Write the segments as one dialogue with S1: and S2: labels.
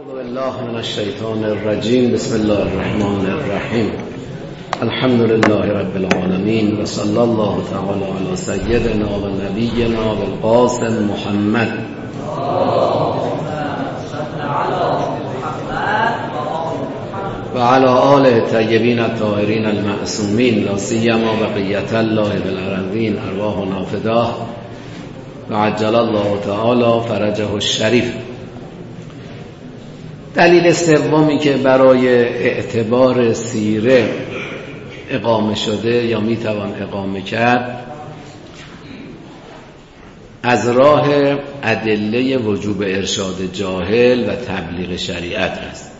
S1: اعوذ بالله من الشیطان الرجیم. بسم الله الرحمن الرحیم. الحمد لله رب العالمین و صلی الله تعالی علی سیدنا و نبینا القاسم محمد و علی آله طیبین الطاهرین المعصومین لا سیما بقیة الله بالارضین ارواحنا فداه و عجل الله تعالی فرجه الشریف. دلیل سومی که برای اعتبار سیره اقامه شده یا میتوان اقامه کرد از راه ادله وجوب ارشاد جاهل و تبلیغ شریعت است.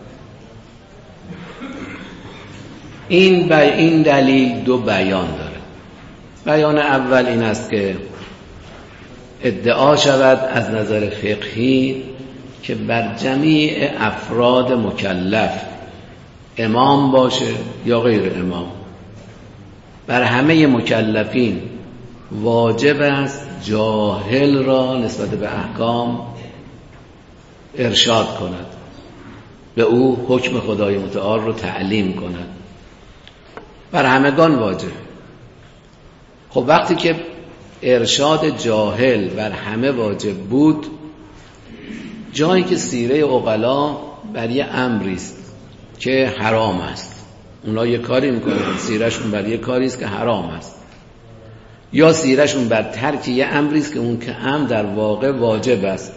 S1: این دلیل دو بیان داره. بیان اول این است که ادعا شود از نظر فقهی که بر جمیع افراد مکلف، امام باشه یا غیر امام، بر همه مکلفین واجب است جاهل را نسبت به احکام ارشاد کند، به او حکم خدای متعال رو تعلیم کند. بر همگان واجب. خب وقتی که ارشاد جاهل بر همه واجب بود، جایی که سیره عقلا بر یه امری است که حرام است، اونا یه کاری میکنن سیرهشون بر یه کاری است که حرام است، یا سیرهشون بر ترک یه امری است که اون که امر در واقع واجب است،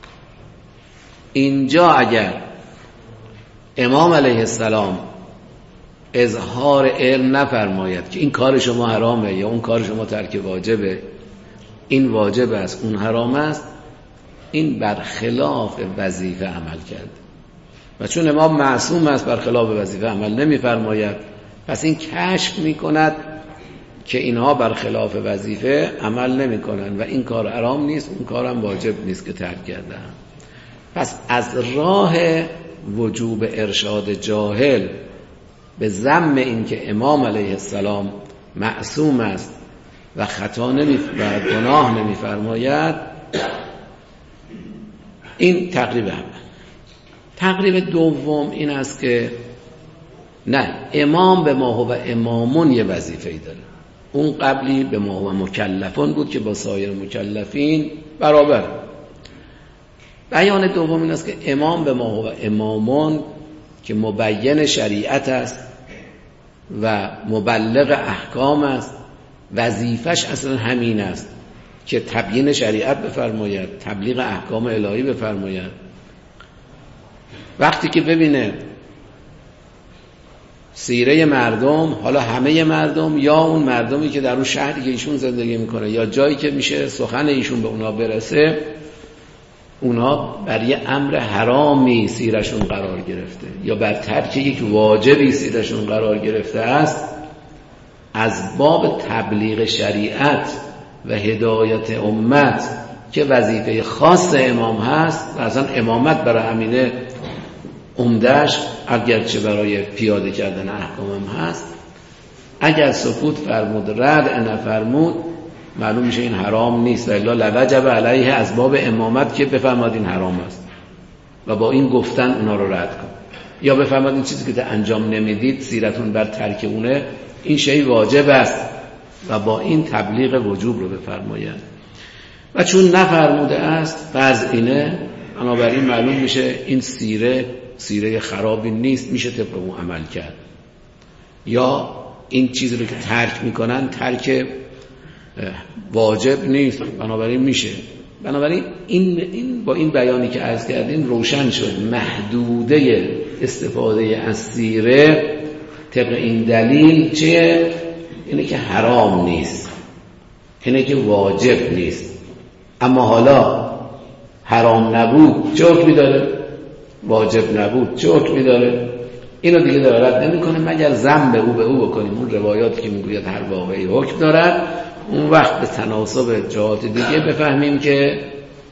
S1: اینجا اگر امام علیه السلام اظهار علم نفرماید که این کار شما حرامه یا اون کار شما ترک واجبه، این واجب است اون حرام است، این برخلاف وظیفه عمل کرد. و چون امام معصوم است برخلاف وظیفه عمل نمی‌فرماید، پس این کشف می‌کند که اینها برخلاف وظیفه عمل نمی‌کنند و این کار حرام نیست، اون کارم واجب نیست که ترک کردن. پس از راه وجوب ارشاد جاهل به ذم این که امام علیه السلام معصوم است و خطا و گناه نمی‌فرماید، این تقریب اول. تقریب دوم این است که نه، امام به ما هو امامون یه وظیفه‌ای داره. اون قبلی به ما هو مکلفون بود که با سایر مکلفین برابر. بیان دوم این است که امام به ما هو امامون که مبین شریعت است و مبلغ احکام است، وظیفش اصلا همین است که تبیین شریعت بفرماید، تبلیغ احکام الهی بفرماید. وقتی که ببینه سیره مردم، حالا همه مردم یا اون مردمی که در اون شهری که ایشون زندگی میکنه یا جایی که میشه سخن ایشون به اونا برسه، اونا بر یه امر حرامی سیرشون قرار گرفته یا بر ترک یک واجبی سیرشون قرار گرفته است، از باب تبلیغ شریعت و هدایت امت که وظیفه خاص امام هست و اصلا امامت برای همینه عمده‌اش اگرچه برای پیاده کردن احکام هم هست، اگر سکوت فرمود رد نفرمود معلوم میشه این حرام نیست و الا لوجب علیه از باب امامت که بفرماد این حرام است و با این گفتن اونا رو رد کن، یا بفرماد این چیزی که انجام نمیدید سیرتون بر ترک اونه، این شی واجب است و با این تبلیغ وجوب رو بفرماید. و چون نفرموده است فرض اینه، بنابراین معلوم میشه این سیره خرابی نیست، میشه طبق اون عمل کرد. یا این چیزی رو که ترک میکنن ترک واجب نیست، بنابراین میشه. بنابراین این با این بیانی که عرض کردیم روشن شد محدوده استفاده از سیره طبق این دلیل چیه؟ اینه که حرام نیست، اینه که واجب نیست. اما حالا حرام نبود چه حکمی داره؟ واجب نبود چه حکمی داره؟ اینو دیگه دلالت نمی‌کنه مگر ذم به او بکنیم. اون روایاتی که میگوید هر واقعی حکم دارد، اون وقت به تناسب جهات دیگه بفهمیم که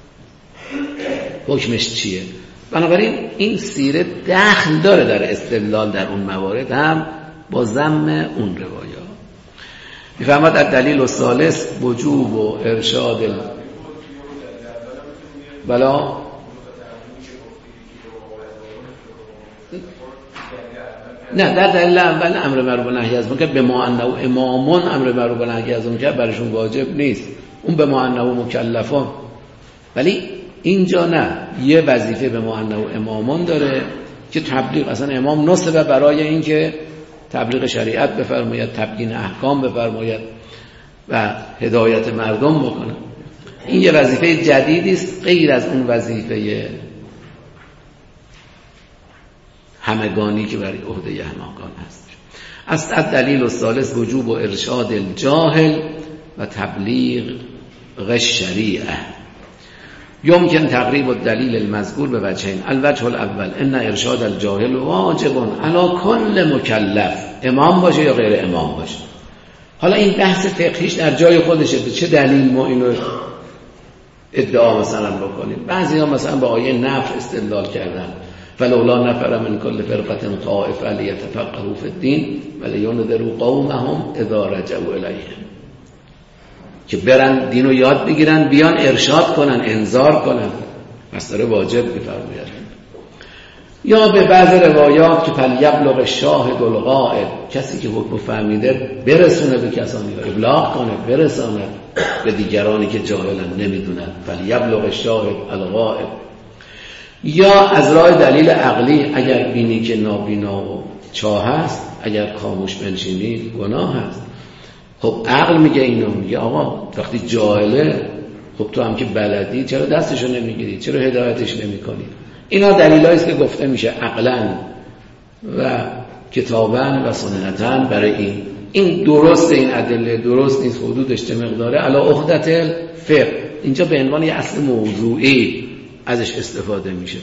S1: حکمش چیه. بنابراین این سیره دخل داره در استدلال در اون موارد هم با ذم اون روایات. میفهمد الدلیل الثالث وجوب و ارشاد بلا نه در دلیل اول امر معروف و نهی از منکر به ما انه امامون امر معروف و نهی از منکر براشون واجب نیست، اون به ما انه مکلفون. ولی اینجا نه، یه وظیفه به ما انه امامون داره که تبلیغ، اصلا امام نصبه برای این که تبلیغ شریعت بفرماید، تبیین احکام بفرماید و هدایت مردم بکنه. این یه وظیفه جدیدی است غیر از اون وظیفه همگانی که برای عهده همگان هست. است الدلیل الثالث وجوب و ارشاد الجاهل و تبلیغ الشریعه. يمكن تقریب الدلیل المذکور به وجهین. الوجه الاول ان ارشاد الجاهل واجب علی کل مکلف، امام باشه یا غیر امام باشه. حالا این بحث فقهیش در جای خودشه، به چه دلیل ما اینو ادعا مثلا بکنیم. بعضی ها مثلا با آیه نفر استدلال کردن، فلولا نفر من کل فرقه طائفه لیتفقهوا فی الدین ولینذروا قومهم اذا رجعوا الیهم، که برن دینو یاد بگیرن بیان ارشاد کنن، انذار کنن، پس داره واجب می‌فرماید. یا به بعض روایات که فلیبلغ الشاهد الغائب، کسی که حکم فهمیده برسونه به کسانی، ابلاغ کنه، برسونه به دیگرانی که جاهلن نمیدونن. فلیبلغ الشاهد الغائب. یا از راه دلیل عقلی، اگر بینی که نابینا و چاه هست، اگر خاموش بنشینی گناه هست. خب عقل میگه اینو، میگه آقا وقتی جاهله، خب تو هم که بلدی چرا دستشو نمیگیری، چرا هدایتش نمیکنی؟ اینا دلیلایی است که گفته میشه عقلاً و کتاباً و سنتاً برای این درست، این ادله درست نیست، حدودش چه مقداره، علی عهدت الفقه. اینجا به عنوان یه اصل موضوعی ازش استفاده میشه.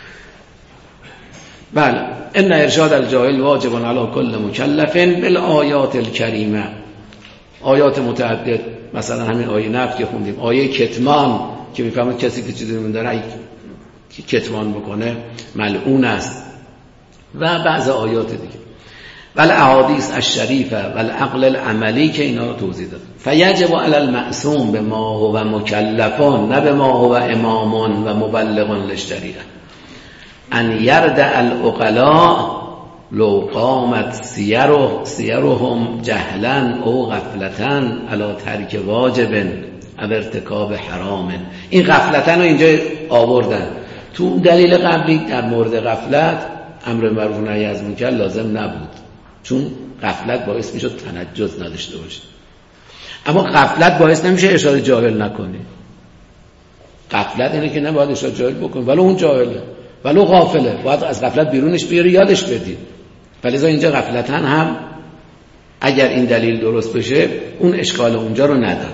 S1: بله، ان ارشاد الجاهل واجب علی کل مکلف بالآیات الکریمه. آیات متعدد، مثلا همین آیه نفی که خوندیم، آیه کتمان که میفهمید کسی که چیزی میدونه که کتمان بکنه ملعون است، و بعض آیات دیگه، ولی احادیث الشریفه و العقل العملی که اینا رو توضیح داد. فیجب علی المعصوم به ما هو مکلفون، نه به ما هو امامون و مبلغون للشریعه، ان یرد العقلاء لو قامت سیرهم جهلا او غفلتن علی ترک واجب او ارتکاب حرام. این غفلتن رو اینجا آوردن. تو دلیل قبلی در مورد غفلت امر معروف و نهی از منکر لازم نبود، چون غفلت باعث میشه تنجس نداشته باشه. اما غفلت باعث نمیشه ارشاد جاهل نکنی. غفلت اینه که نباید ارشاد جاهل بکنی، ولو اون جاهله، ولو غافله، باید از غفلت بیرونش بیاری، یادش بدی. ولی اینجا غفلتن هم اگر این دلیل درست بشه اون اشکال اونجا رو نداره.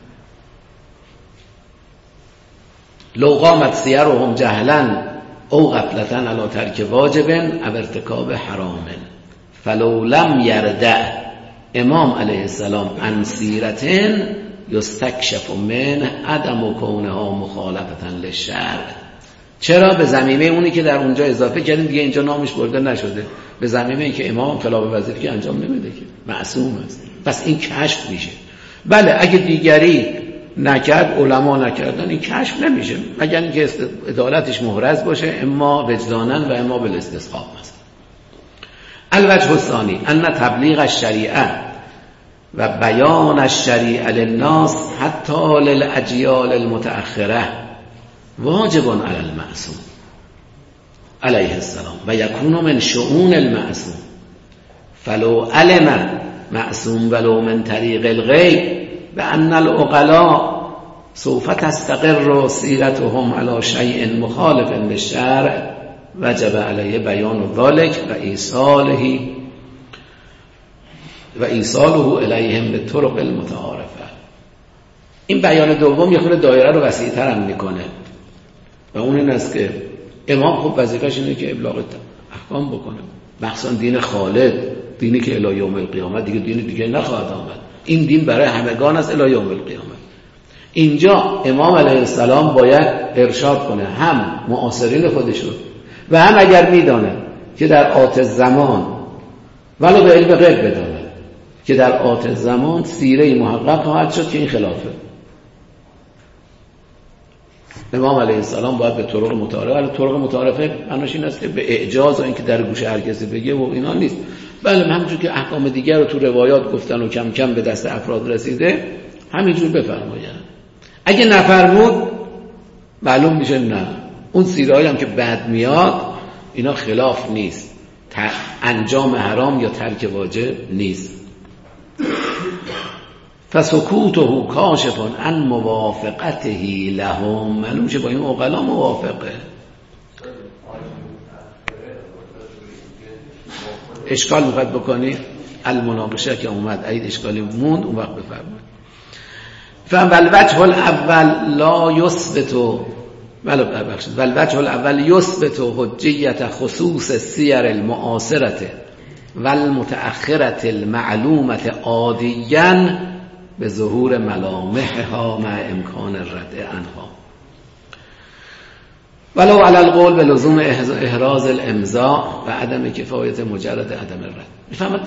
S1: لو قامت سیرهم جهلا او غفلتن علی ترک واجب او ارتکاب حرام فلو لم یردع امام علیه السلام عن سیرتن یستکشف من عدم کونها مخالفتا للشرع. چرا؟ به ضمیمه اونی که در اونجا اضافه کردیم، دیگه اینجا نامش برده نشده، به ضمیمه این که امام خلاف وظیفه که انجام نمیده، که معصوم است. پس این کشف میشه. بله اگه دیگری نکرد، علما نکردن، این کشف نمیشه، مگر اینکه عدالتش محرز باشه، اما وجدانا و اما بالاستصحاب است. الوجه الثانی ان تبلیغ الشریعه و بیان الشریعه للناس حتی للاجیال المتأخره واجب علی المعصوم علیه السلام و یکون من شؤون المعصوم، فلو علم معصوم ولو من طریق الغیب بأن العقلاء سوف تستقر سیرتهم على شیء مخالف للشرع وجب علیه بیان ذلك و ایصاله الیهم بالطرق المتعارفه. این بیان دوم یه خورده دایره رو وسیع‌تر هم میکنه و اون این است که امام خب وظیفه‌ش اینه که ابلاغ احکام بکنه، مخصوصا دین خالد، دینی که الی یوم القیامت دیگه دین دیگه نخواهد آمد، این دین برای همگان است الی یوم القیامت. اینجا امام علیه السلام باید ارشاد کنه، هم معاصرین خودشون و هم اگر میدانه که در آت زمان، ولو به علم غیب بدانه که در آت زمان سیره محقق خواهد شد که این خلافه. امام علیه السلام باید به طرق متعارفه، ولی طرق متعارفه معناش این است که به اعجاز و اینکه در گوش هر کسی بگه و اینا نیست. بله همونجور که احکام دیگر رو تو روایات گفتن و کم کم به دست افراد رسیده، همینجور بفرمایند. اگه نفرمود معلوم میشه نه، اون سیرهایی هم که بد میاد اینا خلاف نیست، انجام حرام یا ترک واجب نیست. فسکوته کاشف عن موافقته لهم، معلوم شه با این عقلا موافقه. اشکال میخواد بکنی المناقشه که اومد اید اشکالی موند اون وقت بفرمایید. فالوجه الاول لا یثبت والوجه الاول یثبت حجیت خصوص السیر المعاصره والمتأخره المعلومه عادیاً به ظهور ملامحها مع امکان الرد عنها ولو علی القول به لزوم احراز الامضاء و عدم کفایت مجرد عدم الرد. میفهمید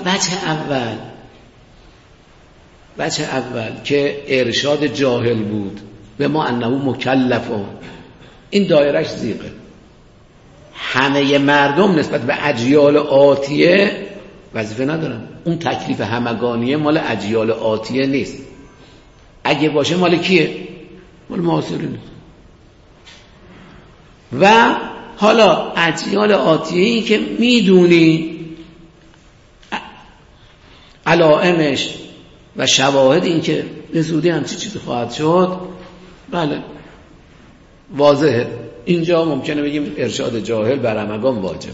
S1: وجه اول که ارشاد جاهل بود به ما انه مکلفون، این دایرش ضیقه. همه مردم نسبت به اجیال آتیه وظیفه ندارن، اون تکلیف همگانیه مال اجیال آتیه نیست. اگه باشه مال کیه؟ مال معاصرینه. و حالا اجیال آتیه‌ای که میدونی علائمش و شواهد این که به زودی همچی چیزی خواهد شد، بله واضحه. اینجا ممکنه بگیم ارشاد جاهل بر همگان واجبه.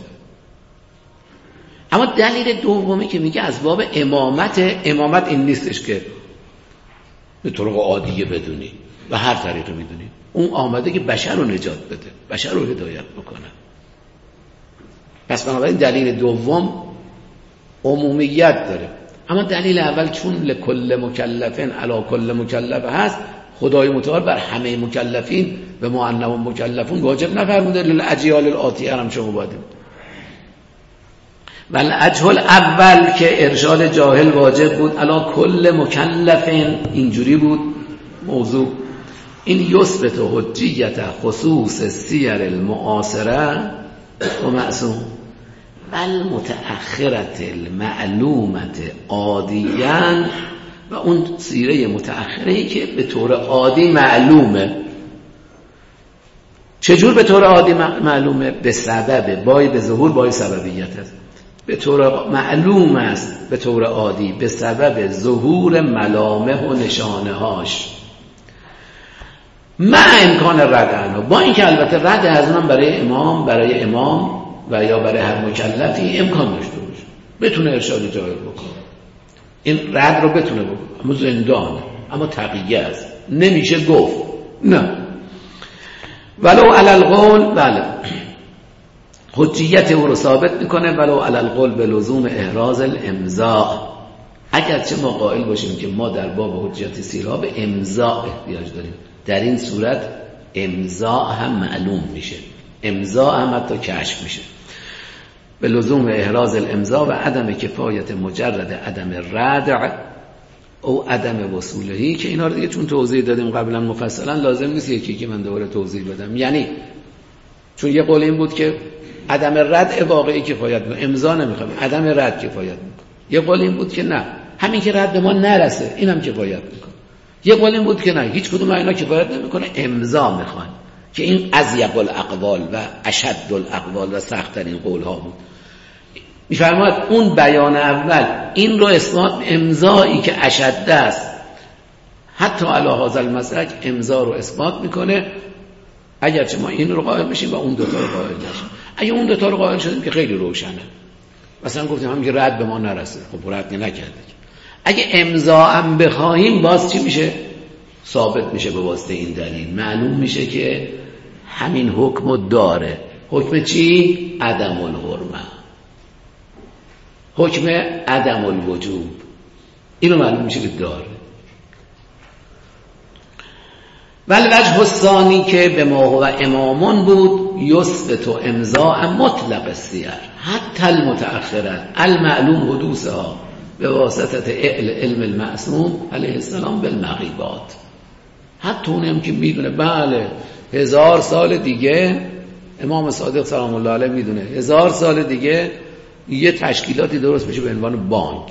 S1: اما دلیل دومی که میگه از باب امامت این نیستش که به طرق عادیه بدونی و هر طریقی میدونی، اون آمده که بشر رو نجات بده، بشر رو هدایت بکنه. پس بنابراین دلیل دوم عمومیت داره. اما دلیل اول چون لکل مکلفین علی کل مکلف هست، خدای متعال بر همه مکلفین به ما انهم مکلفون واجب نفرموده، للاجیال الآتیه هم شما بادیم. والاجهل اول که ارشاد جاهل واجب بود علی کل مکلفین، اینجوری بود موضوع. این یثبت حجیت خصوص سیر المعاصره و معصوم والمتأخرة المعلومة عادیاً، و اون سیره متأخره‌ای که به طور عادی معلومه. چجور به طور عادی معلومه؟ به سبب به ظهور بای سببیت است. به طور معلوم است به طور عادی به سبب ظهور ملامح و نشانه هاش مع امکان رد عنه، با اینکه البته رد از اونم برای امام و یا برای هر مکلفی امکان داشته باشه، بتونه ارشاد جاهل بکنه، این رد رو بتونه بکنه، اما زندانه، اما تقیه است، نمیشه گفت نه. ولو علی القول، بله حجیت او رو ثابت میکنه، ولو علی القول به لزوم احراز الامضاء، اگرچه ما قائل باشیم که ما در باب حجیت سیرها به امضاء احتیاج داریم، در این صورت امضاء هم معلوم میشه، امضاء هم حتی کشف میشه. به لزوم احراز الامضاء و عدم کفایت مجرد عدم ردع او عدم وصولهی، که اینا رو دیگه چون توضیح دادیم قبلا مفصلا لازم نیست یکی که من دوباره توضیح بدم. یعنی چون یه قول این بود که عدم رد واقعی کفایت میکنه، امضا نمیخوام، عدم رد کفایت میکنه. یه قول این بود که نه، همین که رد ما نرسه اینم کفایت میکنه. یه قول این بود که نه، هیچ کدوم اینا کفایت نمیکنه، امضا میخوان، که این اضیق الاقوال و اشد الاقوال و سخت ترین قول ها بود. میفرماید اون بیان اول این رو اثبات امضایی که اشد است، حتی علی هذا المسلک امضا رو اثبات میکنه، اگرچه ما این رو قائل بشیم و اون دوتا رو قائل نشیم. اگه اون دوتا رو قائل شدیم که خیلی روشنه، مثلا گفتیم همین که رد به ما نرسه، خب رد نکردیم. اگه امضا هم بخواهیم باز چی میشه؟ ثابت میشه به واسطه این دلیل، معلوم میشه که همین حکم داره. حکم چی؟ عدم الحرمه، حکم عدم الوجوب، اینو معلوم میشه که داره. ولی وجه الثانی که به ما هو امامان بود، یثبت امضاء مطلق السیر حتی المتأخره المعلوم حدوثها به واسطه علم المعصوم علیه السلام بالمغیبات. حتی اونم که میدونه بله 1000 سال دیگه امام صادق سلام الله علیه میدونه 1000 سال دیگه یه تشکیلاتی درست میشه به عنوان بانک.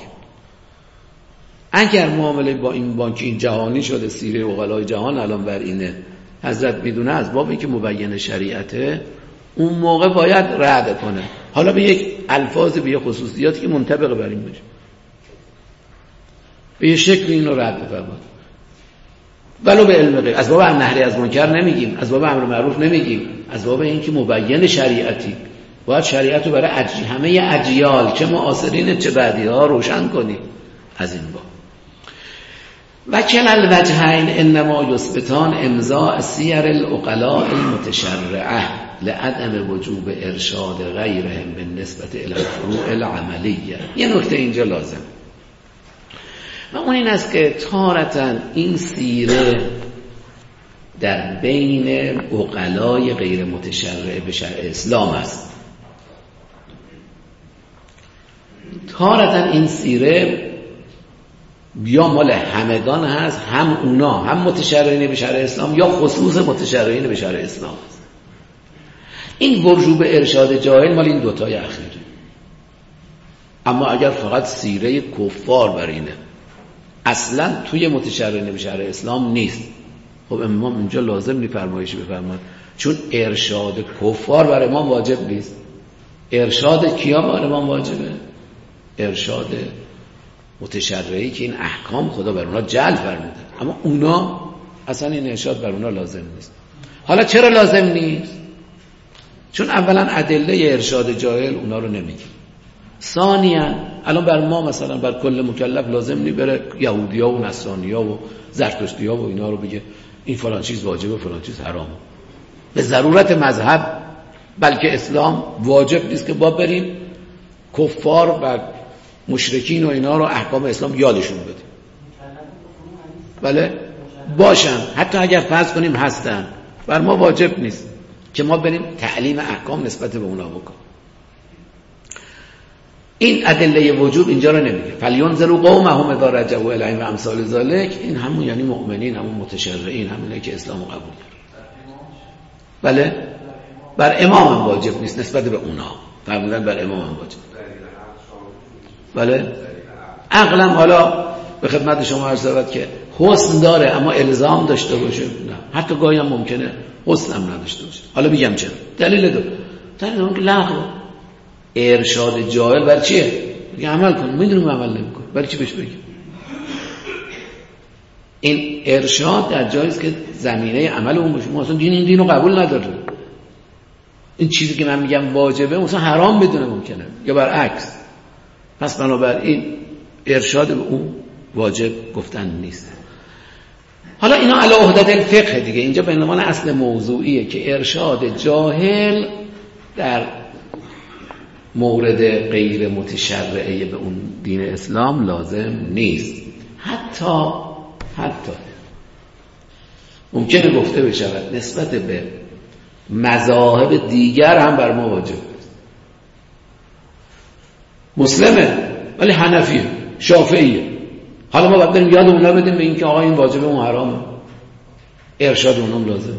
S1: اگر معامله با این بانک این جهانی شده، سیره عقلای جهان الان بر اینه، حضرت میدونه از بابی که مبین شریعته، اون موقع باید رد کنه. حالا به یک الفاظ، به یک خصوصیاتی که منطبق بر این باشه، به یه شکل اینو رد بفرمایید. ولو به علم غیب، از باب نهی از منکر نمیگیم، از باب امر معروف نمیگیم، از باب این که مبین شریعتی باید شریعت رو برای همه اجیال، چه معاصرین چه بعدی ها روشن کنیم. از این باب و کل الوجهین انما یثبتان امضاء سیر العقلاء المتشرعه لعدم وجوب ارشاد غیرهم بالنسبه الی الفروع العملیه. یه نکته اینجا لازم و اون این است که تارتاً این سیره در بین عقلای غیر متشرع به شرع اسلام است. تارتاً این سیره یا مال همگان هست، هم اونا هم متشرعین به شرع اسلام یا خصوص متشرعین به شرع اسلام است. این وجوب ارشاد جاهل مال این دوتای اخیره. اما اگر فقط سیره کفار بر اینه، اصلا توی متشرعین به شرع اسلام نیست، خب امام اینجا لازم فرمایشی بفرماید، چون ارشاد کفار بر امام واجب نیست. ارشاد کیا بر امام واجبه؟ ارشاد متشرعی که این احکام خدا بر اونا جعل فرموده، اما اونا اصلا این ارشاد بر اونا لازم نیست. حالا چرا لازم نیست؟ چون اولا ادله ارشاد جاهل اونا رو نمیگه. ثانیا الان بر ما مثلا بر کل مکلف لازم نی بره یهودیا و نصرانیا و زرتشتیا و اینا رو بگه این فلان چیز واجبه فلان چیز حرامه. به ضرورت مذهب بلکه اسلام واجب نیست که با بریم کفار و مشرکین و اینا رو احکام اسلام یادشون بده. بله باشن، حتی اگر فرض کنیم هستن، بر ما واجب نیست که ما بریم تعلیم احکام نسبت به اونا بکنیم. این ادله وجوب اینجا رو نمیگه. فلینذروا قومهم اذا رجعوا الیهم و امثال ذلک. این همون یعنی مؤمنین، همون متشرعین، همونه که اسلام قبول دارن. بله بر امام هم واجب نیست نسبت به اونا. فرمودن بر امام هم واجب. بله عقلا حالا به خدمت شما عرض شود که حسن داره اما الزام داشته باشه نه، حتی گاهی هم ممکنه حسن هم نداشته باشه. حالا میگم چرا. دلیل اون که لغو ارشاد جاهل بر چیه؟ میگه عمل کن، میدونم عمل نمیکنه، برای چی بهش بگیم؟ این ارشاد در جایی است که زمینه عمل اون باشه. ما اصلا این دین رو قبول نداره. این چیزی که من میگم واجبه مثلا حرام بدونه ممکنه یا برعکس. پس بنابراین ارشاد به اون واجب گفتن نیست. حالا اینا علی عهده الفقه دیگه، اینجا به عنوان اصل موضوعیه که ارشاد جاهل در مورد غیر متشرعه به اون دین اسلام لازم نیست. حتی ممکنه گفته بشود نسبت به مذاهب دیگر هم بر ما واجب است. مسلمه ولی حنفیه، شافعیه، حالا ما باید بریم یاد اونا بدیم به این که آقا این واجبه اون حرامه، ارشاد اونم لازمه.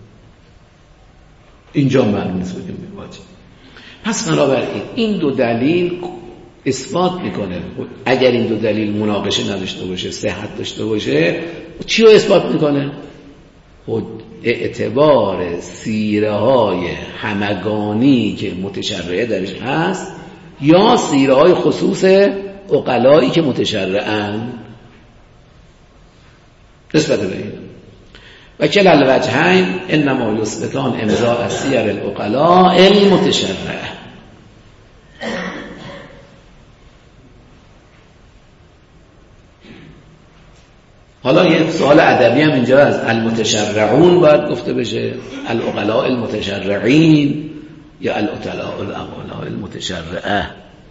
S1: اینجا معلوم نیست بگیم واجب. پس بنابراین این دو دلیل اثبات میکنه. اگر این دو دلیل مناقشه نداشته باشه، صحت داشته باشه، چی رو اثبات میکنه؟ خود اعتبار سیره های همگانی که متشرعه درش هست یا سیره های خصوص عقلایی که متشرعن نسبت به این. و کل الوجهین انما یثبتان امضاء سیر العقلاء المتشرعه. حالا یه سوال ادبی هم اینجا از المتشرعون باید گفته بشه، العقلاء المتشرعین یا العقلاء المتشرعه؟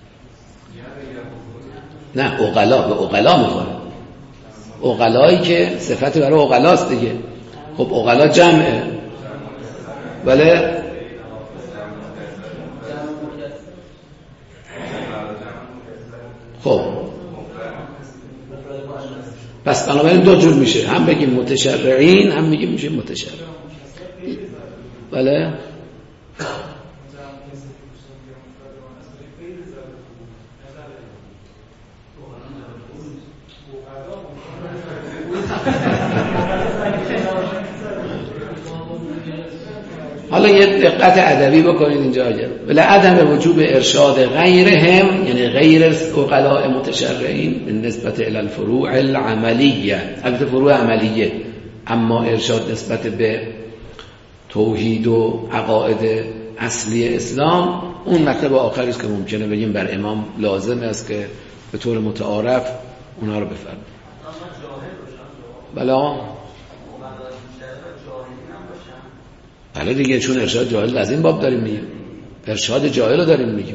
S1: نه، عقلا به عقلا میخوره. عقلایی که صفت برای عقلاست دیگه. خب عقلا جمعه، بله خب پس بنابراین دو جور میشه، هم بگیم متشرعین هم بگیم میشه متشرع. بله حالا یه دقت ادبی بکنید اینجا. ولی عدم وجوب ارشاد غیرهم، یعنی غیر عقلاء متشرعین، به نسبت الی الفروع العملیه، البته فروع عملیه، اما ارشاد نسبت به توحید و عقاید اصلی اسلام، اون مطلب آخری است که ممکنه بگیم بر امام لازم است که به طور متعارف اونها رو بفرمایید. بله دیگه، چون ارشاد جاهل از این باب داریم میگیم، ارشاد جاهل رو داریم میگیم.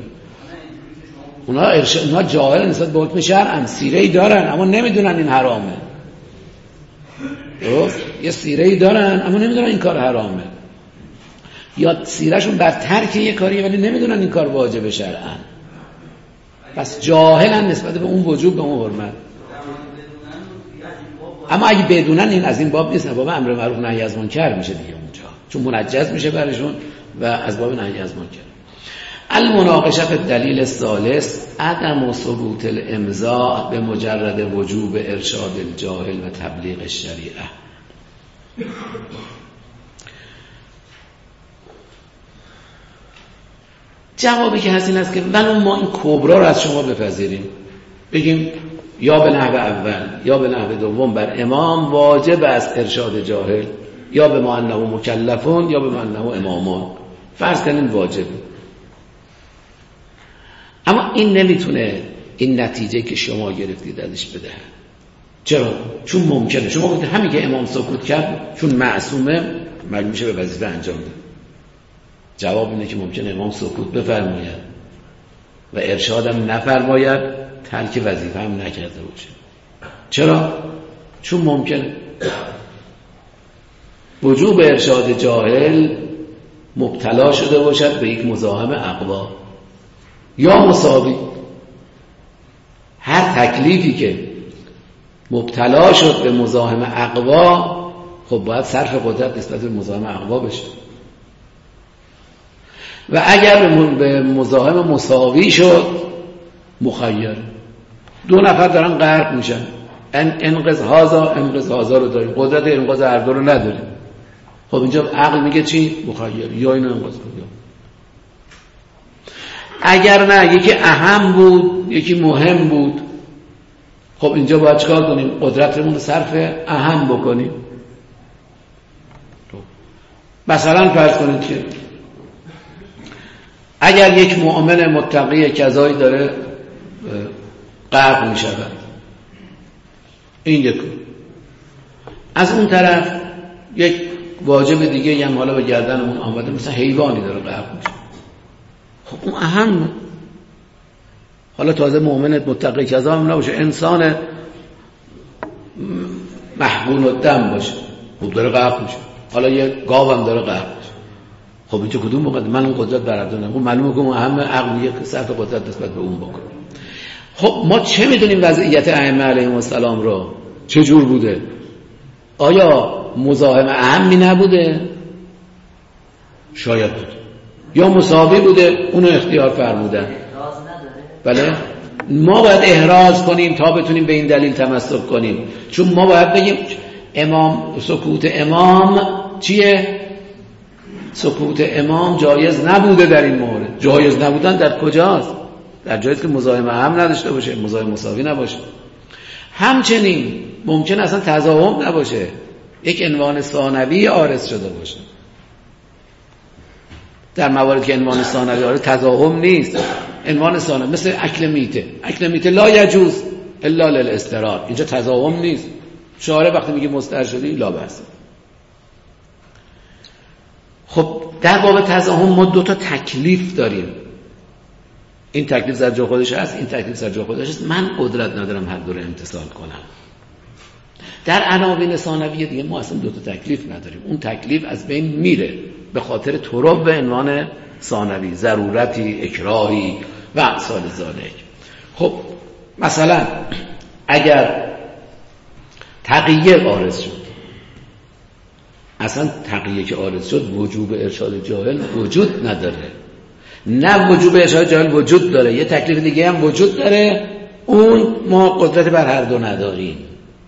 S1: اونا جاهل نسبت به حکم شرع، سیره‌ای دارن اما نمیدونن این حرامه. درست؟ یه سیره‌ای دارن اما نمیدونن این کار حرامه، یا سیرهشون بر ترک یه کاریه ولی نمیدونن این کار واجب شرعن، پس جاهلن نسبت به اون وجوب، به اون حرمت. اما اگه بدونن این از این باب نیست، باب امر معروف نهی از منکر میشه دیگه اونجا، چون منجز میشه برشون و از باب نهی از منکر. المناقشه فی الدلیل الثالث عدم ثبوت الامضاء به مجرد وجوب ارشاد الجاهل و تبلیغ الشریعه. جوابی که هست این است که ولو ما این کبرا رو از شما بپذیریم، بگیم یا به نحو اول یا به نحو دوم بر امام واجب است ارشاد جاهل، یا به ما انه مکلفون یا به ما انه امامان، فرض کنیم واجب، اما این نمیتونه این نتیجه که شما گرفتید ازش بده. چرا؟ چون ممکنه شما گفتید همین که امام سکوت کرد چون معصومه معلوم میشه به وظیفه انجام ده. جواب اینه که ممکنه امام سکوت بفرماید و ارشادم نفرماید، ترک وظیفه هم نکرده باشه. چرا؟ چون ممکنه وجوب ارشاد جاهل مبتلا شده باشد به یک مزاحم اقوا یا مساوی. هر تکلیفی که مبتلا شد به مزاحم اقوا، خب باید صرف قدرت نسبت به مزاحم اقوا بشه، و اگر به مزاحم مساوی شد مخیر. دو نفر دارن غرق میشن، انقذ هازا رو داریم، قدرت انقاذ هر دو رو نداریم، خب اینجا عقل میگه چی؟ مخیر، یا اینو انقاذ کن. اگر نه یکی اهم بود یکی مهم بود، خب اینجا باید چکار کنیم؟ قدرتمون رو صرف اهم بکنیم. مثلا فرض کنید که اگر یک مؤمن متقی کذایی داره غرق می شود، این یک، از اون طرف یک واجب دیگه هم حالا به گردنمون آمده، مثلا حیوانی داره غرق می شود، خب اون اهم. حالا تازه مؤمنت متقی کذا هم نباشه، انسان محقون الدم باشه، خب داره غرق میشه، حالا یه گاو هم داره غرق میشه، خب اینجا کدوم موقع من اون قدرت بردارم؟ خب معلومه که اون اهم، عقل میگه که صرف قدرت نسبت به اون بکن. خب ما چه میدونیم وضعیت ائمه علیهم السلام رو چه جور بوده؟ آیا مزاحم اهمی نبوده؟ شاید بود، یا مساوی بوده اونو اختیار فرمودن. بله، ما باید احراز کنیم تا بتونیم به این دلیل تمسک کنیم، چون ما باید بگیم امام سکوت امام چیه؟ سکوت امام جایز نبوده در این مورد. جایز نبودن در کجاست؟ در جایی که مزاحم اهم نداشته باشه، مزاحم مساوی نباشه. همچنین ممکن اصلا تضاهم نباشه، یک عنوان ثانوی عارض شده باشه. در مواردی که عنوان ثانوی عارض تضاهم نیست، عنوان ثانوی مثل اکل میته لا یجوز الا للاضطرار، اینجا تضاهم نیست. شارع وقتی میگه مستحل شدی لا بأس. خب در باب تضاهم ما دو تا تکلیف داریم، این تکلیف در جای خودش هست، این تکلیف در جای خودش هست، من قدرت ندارم هر دو رو امتثال کنم. در عناوین ثانویه دیگه ما اصلا دو تا تکلیف نداریم، اون تکلیف از بین میره به خاطر تراب به عنوان ثانوی، ضرورتی، اکراهی و امثال ذالک. خب مثلا اگر تقیه عارض شد، اصلا تقیه که عارض شد وجوب ارشاد جاهل وجود نداره. نه وجوب ارشاد جاهل وجود داره، یه تکلیف دیگه هم وجود داره، اون ما قدرت بر هر دو نداریم.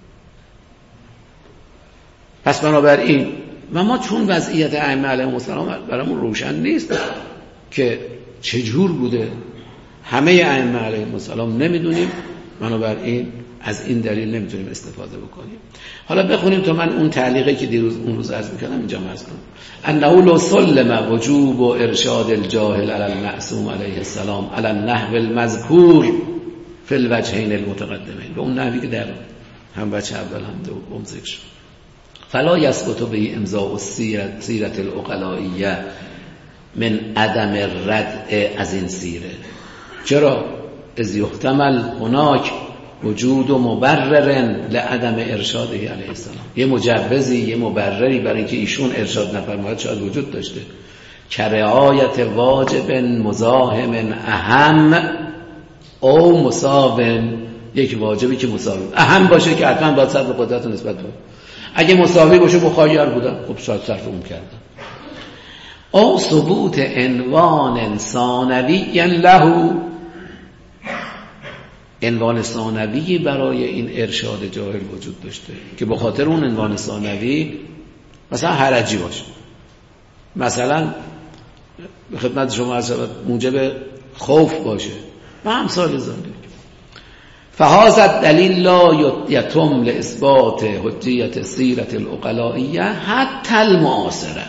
S1: پس بنابراین و ما چون وضعیت ائمه علیهم السلام برامون روشن نیست که چجور بوده، همه ائمه علیهم السلام نمیدونیم، بنابراین از این دلیل نمیتونیم استفاده بکنیم. حالا بخونیم تا من اون تعلیقی که اون روز عرض می‌کردم اینجا عرض کنم. انه لو سلم وجوب و ارشاد الجاهل علی المعصوم علیه السلام علی النحو المذکور فی الوجهین المتقدمین، به اون نحوی که در هم وجه اول هم دوم ذکر شد، فلا یثبت به امضاء السیرة العقلائیه من عدم رد از این سیره. چرا؟ اذ یحتمل هناک وجود و مبرر لعدم ارشاده علیه السلام، یه مجوزی، یه مبرری برای اینکه ایشون ارشاد نفرماید شاید وجود داشته، کرعایت واجب مزاحم اهم او مساوم، یک واجبی که مساوی اهم باشه که حتما باید صرف قدرت و نسبت باشه، اگه مساوی باشه مخایر بودن خب شاید صرف اون کردن. او ثبوت عنوان ثانوی له، عنوان ثانوی برای این ارشاد جاهل وجود داشته که به خاطر اون عنوان ثانوی مثلا حرجی باشه، مثلا به خدمت شما عرض موجب خوف باشه و امثال ذالک. فهذا الدلیل لا یتم لاثبات حجیت سیرة العقلائیه حتی المعاصره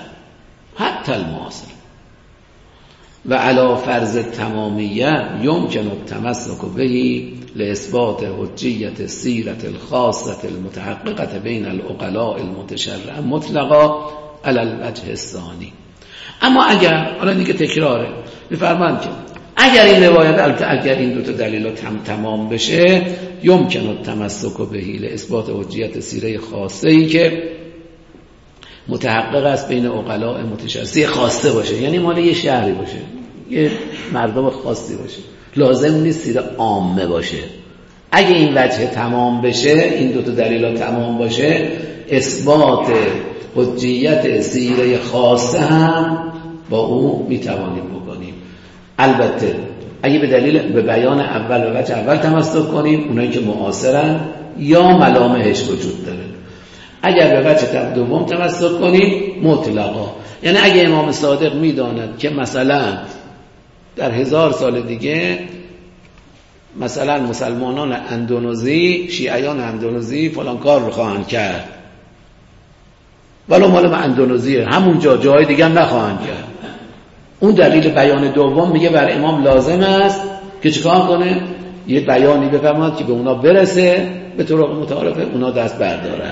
S1: و علی فرض تمامیه یمکن التمسک به لاثبات حجیت سیرة الخاصة المتحققة بین العقلاء المتشرعة مطلقا علی الوجه الثانی. اما اگر، حالا دیگه تکراره، میفرمایند که اگر این روایت، اگر این دو تا دلیل تمام بشه، یمکن التمسک به لاثبات حجیت سیره خاصه ای که متحقق است بین عقلاء متشرعه، خاصه باشه یعنی مال یه شهری باشه، یه مردم خاصی باشه، لازم نیست سیره عامه باشه. اگه این وجه تمام بشه، این دو تا دلیل تمام باشه، اثبات حجیت سیره خاصه هم با او میتوانیم بکنیم. البته اگه به دلیل به بیان اول و وجه اول تمسک کنیم، اونایی که معاصرن یا ملامحش وجود داره. اگر به وجه دوم تمسک کنیم مطلقا، یعنی اگه امام صادق میداند که مثلا در 1000 سال دیگه مثلا مسلمانان اندونزی، شیعیان اندونزی فلان کار رو خواهند کرد، ولو مال اندونزیه، همونجا جای دیگه هم نخواهند کرد، اون دلیل بیان دوم میگه بر امام لازم است که چیکار کنه؟ یه بیانی بفرماید که به اونا برسه، به طرق متعارفه اونا دست بردارن.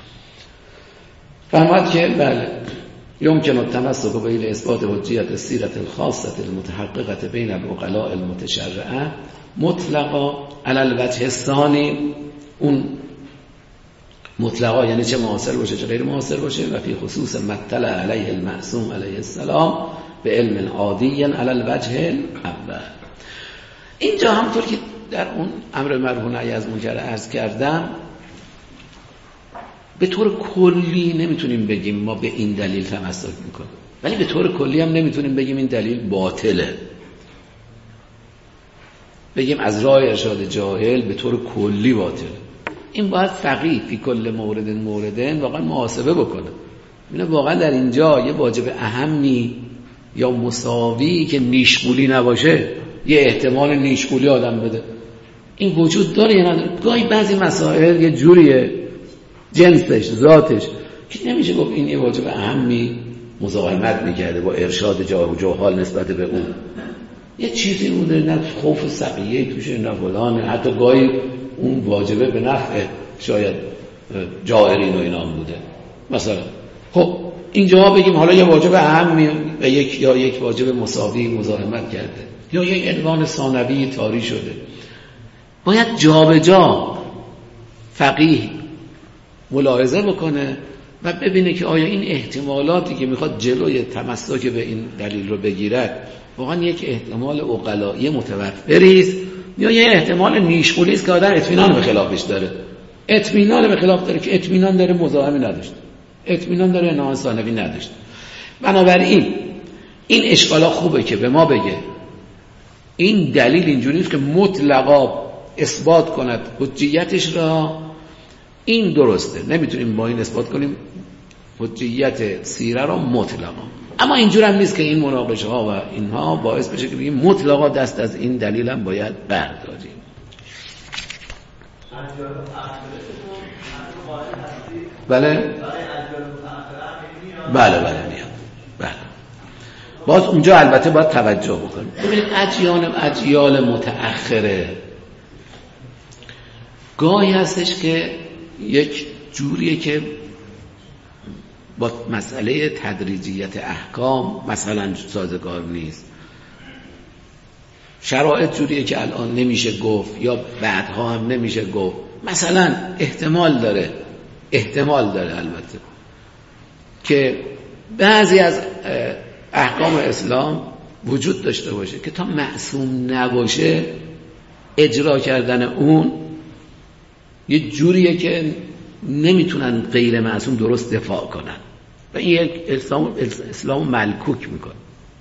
S1: فهمت که بله يمكن التمسك به لاثبات حجیت السیرة الخاصة المتحققة بین العقلاء المتشرعة مطلقا علی الوجه الثانی. اون مطلقا یعنی چه معاصر باشه چه غیر معاصر باشه، و فی خصوص مطلع علیه المعصوم علیه السلام به علم عادی علی الوجه الاول. اینجا همونطور که در اون امر معروف و نهی از منکر عرض کردم، به طور کلی نمیتونیم بگیم ما به این دلیل تمسک میکنیم، ولی به طور کلی هم نمیتونیم بگیم این دلیل باطله، بگیم از راه ارشاد جاهل به طور کلی باطله. این باید فقیه فی کل موردن واقعا محاسبه بکنه، ببینه واقعا در اینجا یه واجب اهمی یا مساوی که نیشگولی نباشه، یه احتمال نیشگولی آدم بده، این وجود داره یا نداره. گاهی بعضی مسائل یه جوریه جنسش، ذاتش، که نمیشه گفت این یه واجب اهمی مزاحمت میکرده با ارشاد جاهل نسبت به اون، یه چیزی بوده، نه خوف سقیه توشه، نه فلانه، حتی گاهی اون واجبه به نفع شاید جائرین و اینا بوده مثلا. خب اینجا بگیم حالا یه واجب اهمی و یک واجب مساوی مزاحمت کرده، یا یک عنوان ثانوی طاری شده، باید جا به جا فقیه ملاحظه بکنه و ببینه که آیا این احتمالاتی که میخواد جلوی تمسک به این دلیل رو بگیرد واقعا یک احتمال عقلایی متوفری است یا یه احتمال نیشگولی است که آدم اطمینان به خلافش داره، اطمینان به خلاف داره که اطمینان داره مزاحمی نداشت. اطمینان داره نه ثانوی نداشته. بنابراین این اشکالا خوبه که به ما بگه این دلیل اینجوری نیست که مطلقا اثبات کند حجیتش را. این درسته، نمیتونیم با این اثبات کنیم حجیت سیره را مطلقا. اما اینجور هم نیست که این مناقشه ها و اینها باعث بشه که بگیم مطلقا دست از این دلیل هم باید برداریم. بله بله میاد. بله باز اونجا البته باید توجه بکنیم. ببینید اجیال متأخره گاهی هستش که یک جوریه که با مسئله تدریجیت احکام مثلا سازگار نیست. شرایط جوریه که الان نمیشه گفت یا بعدها هم نمیشه گفت. مثلا احتمال داره البته که بعضی از احکام اسلام وجود داشته باشه که تا معصوم نباشه اجرا کردن اون یه جوریه که نمیتونن غیر معصوم درست دفاع کنن و این یک اسلام ملکوک میکنه.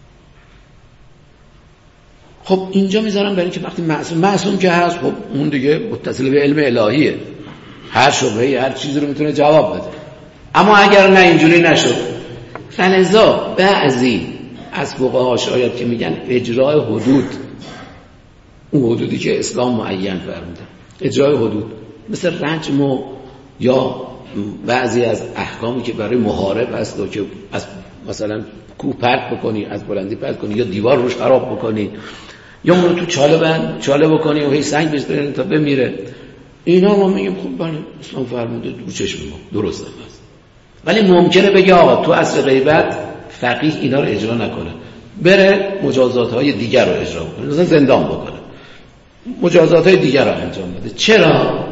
S1: خب اینجا میذارم برای اینکه وقتی معصوم که هست، خب اون دیگه متصل به علم الهیه، هر شبهه‌ای هر چیزی رو میتونه جواب بده. اما اگر نه اینجوری نشد، فلذا بعضی از فقها شاید که میگن اجرای حدود، اون حدودی که اسلام معین فرموده، اجرای حدود مثل رجم و یا بعضی از احکامی که برای محارب هست و که از مثلا کوه پرت بکنی، از بلندی پرت کنی یا دیوار روش خراب بکنی یا اون رو تو چاله بکنی و هی سنگ بزنی تا بمیره، اینا ما میگیم خب بله اسلام فرموده، دو چشم ما درست هست. ولی ممکنه بگه آقا تو عصر غیبت فقیه اینا رو اجرا نکنه، بره مجازات‌های دیگر رو اجرا بکنه، مثلا زندان بکنه، مجازات‌های دیگر رو انجام بده. چرا؟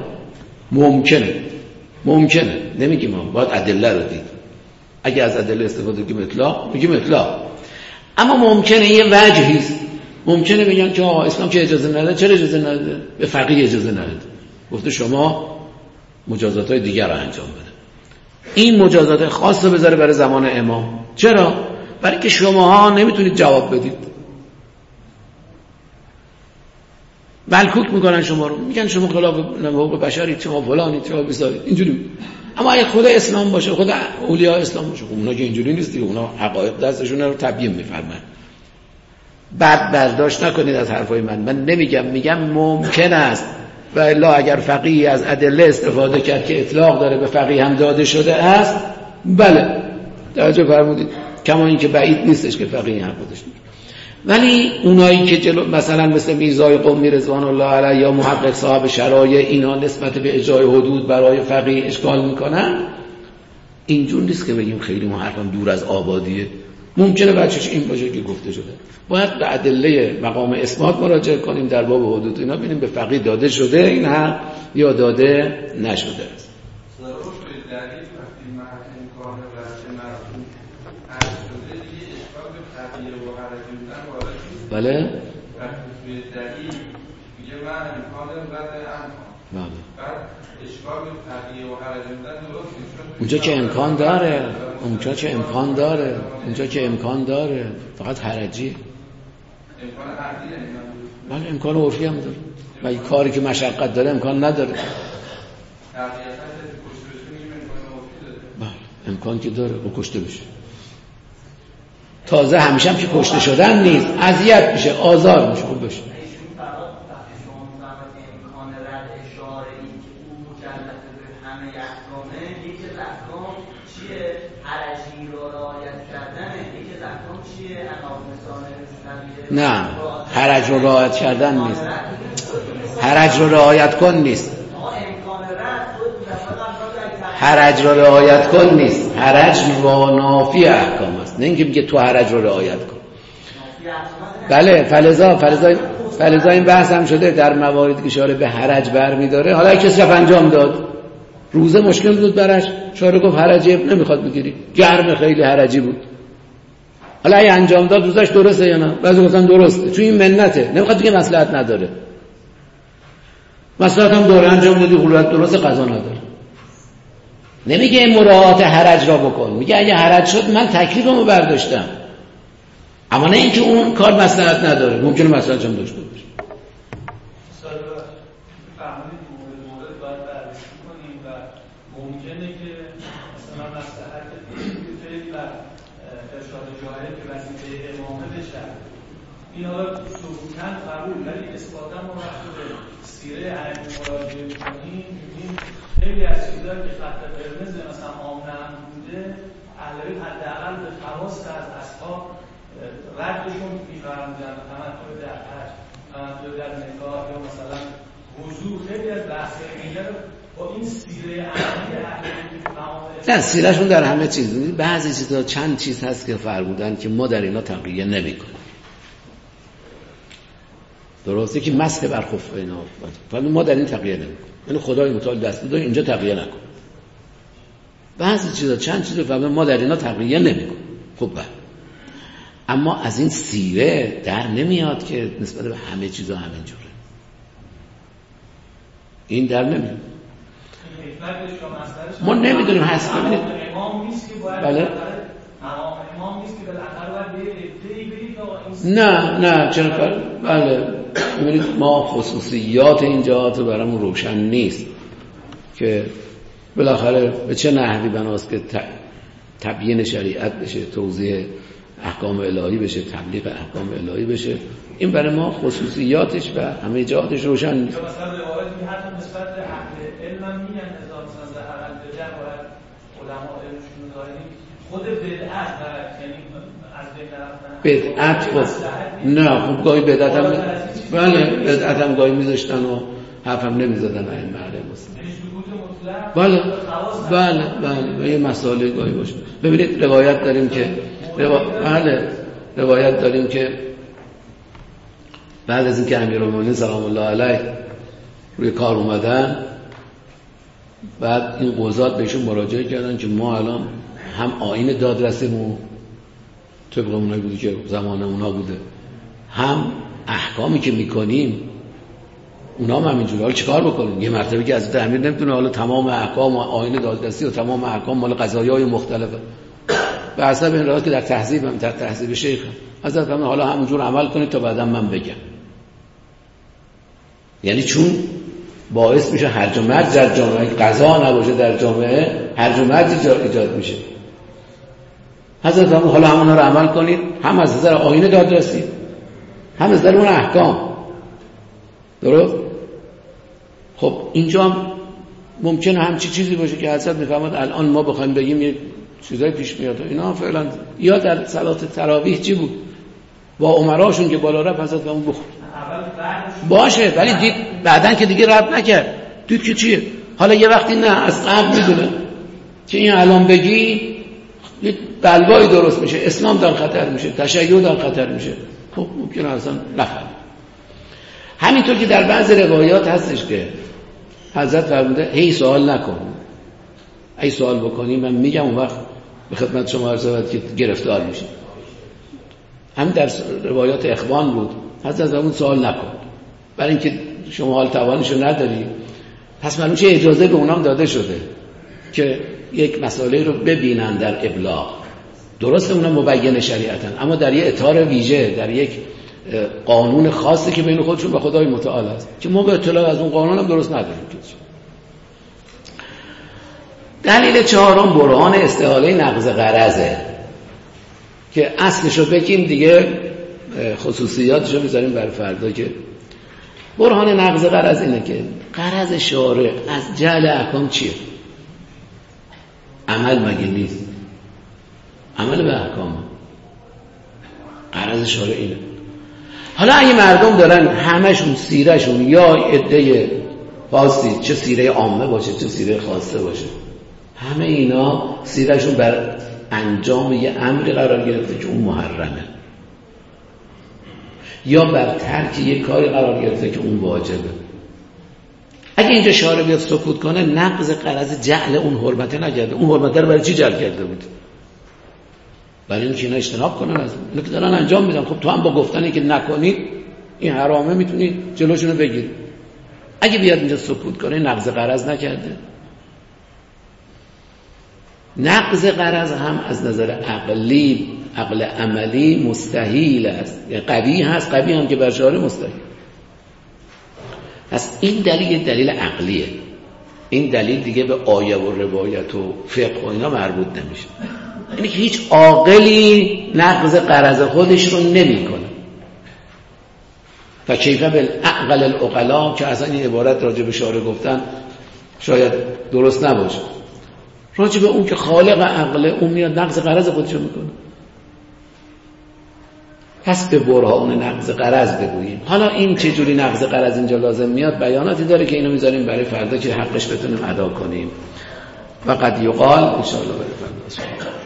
S1: ممکنه نمیگیم ما، باید ادله رو دید. اگه از ادله استفاده میگیم اطلاق. اما ممکنه یه وجهی است، ممکنه بگن که آقا اسلام که اجازه نداده، چرا اجازه نداده؟ به فقیه اجازه نداده، گفته شما مجازات‌های دیگر رو انجام بده. این مجازات خاص رو بذاره برای زمان امام. چرا؟ برای که شماها نمیتونید جواب بدید، ملکوک میکنن شما رو، میگن شما خلاف حقوق بشرید، شما فلانید، شما بسارید، اینجوری. اما اگه خود اسلام باشه، خود اولیاء اسلام باشه، اونا که اینجوری نیست دیگه، اونا حقایق دستشون رو تبیین میفرمن. بعد برداشت نکنید از حرفای من میگم ممکن است و الا اگر فقیه از ادله استفاده کرد که اطلاق داره به فقیه هم داده شده است، بله توجه فرمودید، کما این که بعید نیستش که فقیه هم خودش میگه. ولی اونایی که جلو مثلا مثل میرزای قمی رضوان الله علیه یا محقق صاحب شرایع، اینا نسبت به اجرای حدود برای فقیه اشکال میکنن، اینجور نیست که بگیم خیلی ما حرفم دور از آبادیه. ممکنه بچه‌ش این باشه که گفته شده، باید به ادله مقام اثبات مراجعه کنیم در باب حدود، اینا ببینیم به فقیه داده شده این حق یا داده نشده است. بله
S2: وقتی توی دلیل میگه من امکان رد امکان، بعد اشکال به فقیه و حرج بودن درست نیست،
S1: اونجا که امکان داره فقط حرجی،
S2: امکان عقلی نمیدونم،
S1: بله امکان عرفی هم داره. و این کاری که مشقت داره امکان نداره. بله امکان که داره او کشته بشه. تازه همیشه هم که کشته شدن نیست، اذیت میشه، آزار میشه، خوب بشه. نه حرج رو رعایت کردن نیست، حرج رو رعایت کن نیست، حرج رو رعایت کن نیست، حرج منافی احکام است، نه اینکه میگه تو حرج رو رعایت کن. بله فلذا این بحث هم شده در مواردی که اشاره به حرج برمی‌داره. حالا کسی رفت انجام داد، روزه مشکل بود براش، شاره گفت حرجی نمیخواد بگیری، گرم خیلی حرجی بود، حالا اگه انجام داد روزش درسته یا نه؟ بعضی گفتن درسته، چون این منته، نمیخواد دیگه مصلحت نداره. مصلحت هم داره، انجام دادی قولت درسته، قضا نداره. نمیگه مراعات حرج را بکن، میگه اگه حرج شد من تکلیفمو برداشتم، اما نه اینکه اون کار مصلحت نداره، ممکنه مصلحت هم داشته باشه.
S3: فهمید مورد باید بررسی کنیم و ممکنه که مثلا مصلحت فعلی و ارشاد جاهل که وظیفه امامه بشه، این حالا ثبوتاً قبول، ولی اثباتاً ما وقتی به سیره ائمه مراجعه می‌کنیم می‌بینیم خیلی از چیزایی که خط قرمز مثلا عامه هم بوده، اهل بیت حداقل به خواست از اصحاب ردشون می‌فرمودن، تمتع در حج، تمتع در نکاح یا مثلا وضو، خیلی از بحث‌های دیگه رو با این سیره عملی اهل بیت تمام
S1: نه سیرهشون در همه چیز، بعضی چیزا چند چیز هست که فرمودن که ما در اینا تقیه نمی‌کنیم. درسته که مسح بر خف اینا، ولی ما در این تقیه نمی‌کنیم. یعنی خدای متعال دست بده اینجا تقیه نکن. بعضی چیزا چند چیزو فرمودن ما در اینا تقیه نمی‌کنیم. خب بله. اما از این سیره در نمیاد که نسبت به همه چیزا همینجوره. این در نمیاد. ما نمیدونیم هست ببینید.
S3: امام نیست که باید
S1: بله.
S3: امام نیست که بالاخره باید ادعی برید.
S1: نه چرا بله. ببینید ما خصوصیات این جهات برامون روشن نیست که بالاخره به چه نحوی بناست که تبیین شریعت بشه، توضیح احکام الهی بشه، تبلیغ احکام الهی بشه. این برای ما خصوصیاتش و همه جهاتش روشن نیست.
S3: مثلا روایت می حتی نسبت به اهل علم هم میگن نظام مثلا زهر البدع باید علما علمشون داریم خود بدعت یعنی از بین
S1: بدعت نه خب گاهی بدعت هم بله بدعت هم گاهی میذاشتن و حرفم نمیزدن این مرده مسلم بله یه مسائل گاهی باشه. ببینید روایت داریم که روایت داریم که بعد از اینکه امیرالمومنین سلام الله علیه روی کار اومدن، بعد این قضات بهشون مراجعه کردن که ما الان هم آیین دادرسیمون طبق اونایی بودی که زمان اونا بوده، هم احکامی که میکنیم اونا هم همینجوری. حالا چیکار بکنیم؟ یه مرتبه که از امیر نمیتونه حالا تمام احکام و آیین دادرسی و تمام احکام مال قضایای مختلفه. به حسب این روایت که در تهذیب هم در تهذیب شیخ حضرت فرمودن حالا همونجور عمل کنید تا بعدا من بگم. یعنی چون باعث میشه هرج و مرج در جامعه، قضا نباشه در جامعه، هرج و مرج ایجاد میشه. حضرت فرمودن حالا همونها رو عمل کنید، هم از نظر آیین دادرسی هم از نظر اون احکام. درست؟ خب اینجا هم ممکنه همچی چیزی باشه که حضرت میفرماد الان ما بخوایم بگیم یه چیزای پیش میاد اینا فعلا. یا در صلات تراویح چی بود با عمراشون که بالا رفت حضرت اون بخور باشه، ولی دید بعدن که دیگه رد نکرد، دید که چیه حالا یه وقتی نه از قبل میدونه که این الان بگی یه بلوایی درست میشه، اسلام در خطر میشه، تشیع در خطر میشه. خب ممکنه اصلا نفهم. همینطور که در بعض روایات هستش که حضرت فرموده هی سوال نکن، ای سوال بکنی من میگم اون وقت به خدمت شما عرض شود که گرفتار میشه. هم در روایات اخوان بود حضرت اون سوال نکن برای اینکه شما حال توانشو نداری، پس معلوم چه اجازه به اونام داده شده که یک مسئله رو ببینن در ابلاغ. درسته اونا مبین شریعتن، اما در یه اطار ویژه، در یک قانون خاصی که بین خودشون به خدای متعال است که ما به اطلاع از اون قانون هم درست نداریم. دلیل چهارم برهان استحاله نقض قرضه که اصلشو بگیم دیگه خصوصیاتشو میذاریم برای فردا. که برهان نقض قرض اینه که قرض شارع از جعل احکام چیه؟ عمل مگه نیست؟ عمل به احکام. قرض شارع اینه. حالا اگه مردم دارن همشون سیرهشون یا عده خاصی، چه سیره عامه باشه چه سیره خاصه باشه، همه اینا سیرهشون بر انجام یه امری قرار گرفته که اون محرمه، یا بر ترک یه کاری قرار گرفته که اون واجبه. اگه اینجا شارع بیاد سکوت کنه، نقض قرض جعل اون حرمته نکرده. اون حرمته رو برای چی جعل کرده بود؟ برای اینکه اینا اجتناب کنن از اون که دارن انجام میدن. خب تو هم با گفتنی که نکنید این حرامه میتونی جلوشونو بگیری. اگه بیاد اینجا سکوت کنه، نقض قرض نکرده. نقض قرض هم از نظر عقلی، عقل عملی مستحیل است، یعنی قوی هست، قوی هم که بر شارع مستحیل. پس این دلیل عقلیه. این دلیل دیگه به آیه و روایت و فقه و اینا مربوط نمیشه. یعنی که هیچ عاقلی نقض قرض خودش رو نمیکنه. و کیف بالعقل العقلا که اصلا این عبارت راجع به شارع گفتن شاید درست نباشه. راجع به اون که خالق عقله، اون میاد نقض قرض خودش رو میکنه. پس به برهان نقض قرض بگوییم. حالا این چه جوری نقض قرض اینجا لازم میاد بیاناتی داره که اینو میذاریم برای فردا که حقش بتونیم ادا کنیم. و قد یقال ان شاء الله برای فردا.